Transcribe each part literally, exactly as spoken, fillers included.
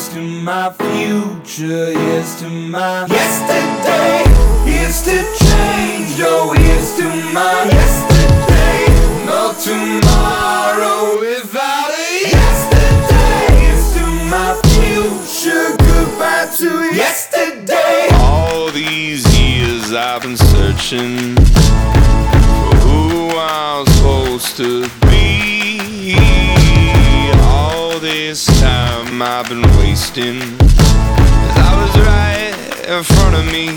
here's to my future, here's to my yesterday, here's to change, oh here's to my yesterday, no tomorrow without a yesterday, here's to my future, goodbye to yesterday. All these years I've been searching for who I'm supposed to be. All this time I've been wasting, 'cause I was right in front of me.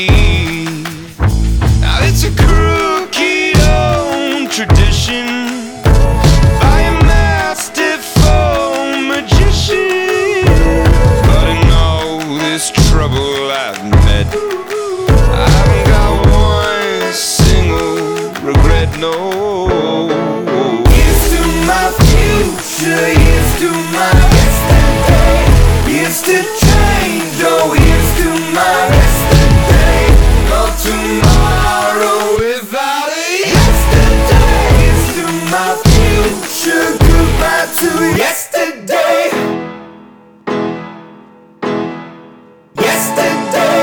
Now it's a crooked old tradition by a masterful magician, but in all this trouble I've met, I haven't got one single regret, no. Here's to my future, here's to my yesterday, here's to change, oh here's to my yesterday, no tomorrow without a yesterday, here's to my future, goodbye to yesterday, yesterday.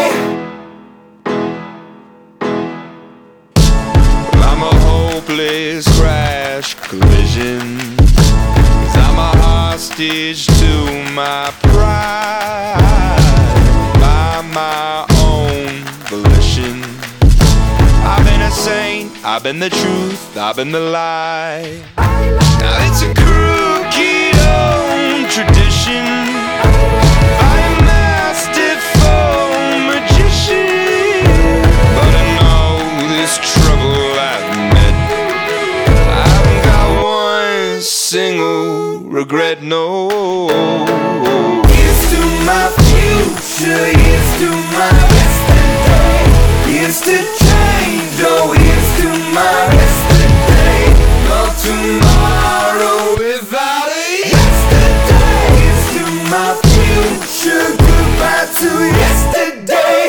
I'm a hopeless crash collision, 'cause I'm a hostage to my pride, by my own volition. I've been a saint, I've been the truth, I've been the lie. Now it's a crooked old tradition by a masterful magician, but in all this trouble I've met, I haven't got one single regret, no. Here's to my future, here's to my yesterday, here's to change, oh here's to my yesterday, no tomorrow without a yesterday, here's to my future, goodbye to yesterday,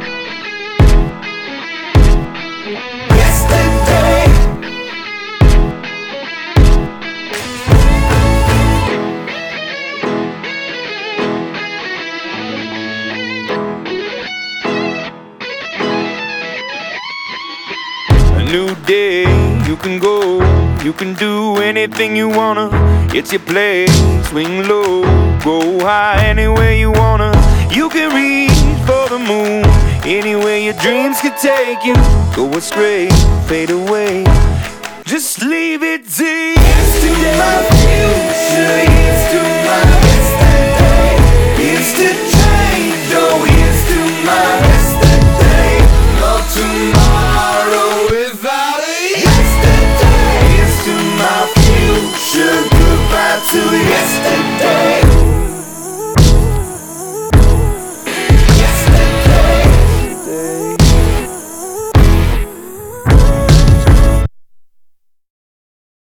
yesterday. A new day, you can go, you can do anything you wanna. It's your place, swing low, go high, anywhere you wanna. You can reach for the moon, anywhere your dreams could take you. Go astray, fade away, just leave it to you. Here's to my future, here's to my yesterday, here's to change, oh here's to my yesterday, no tomorrow without a yesterday, here's to my future, goodbye to yesterday.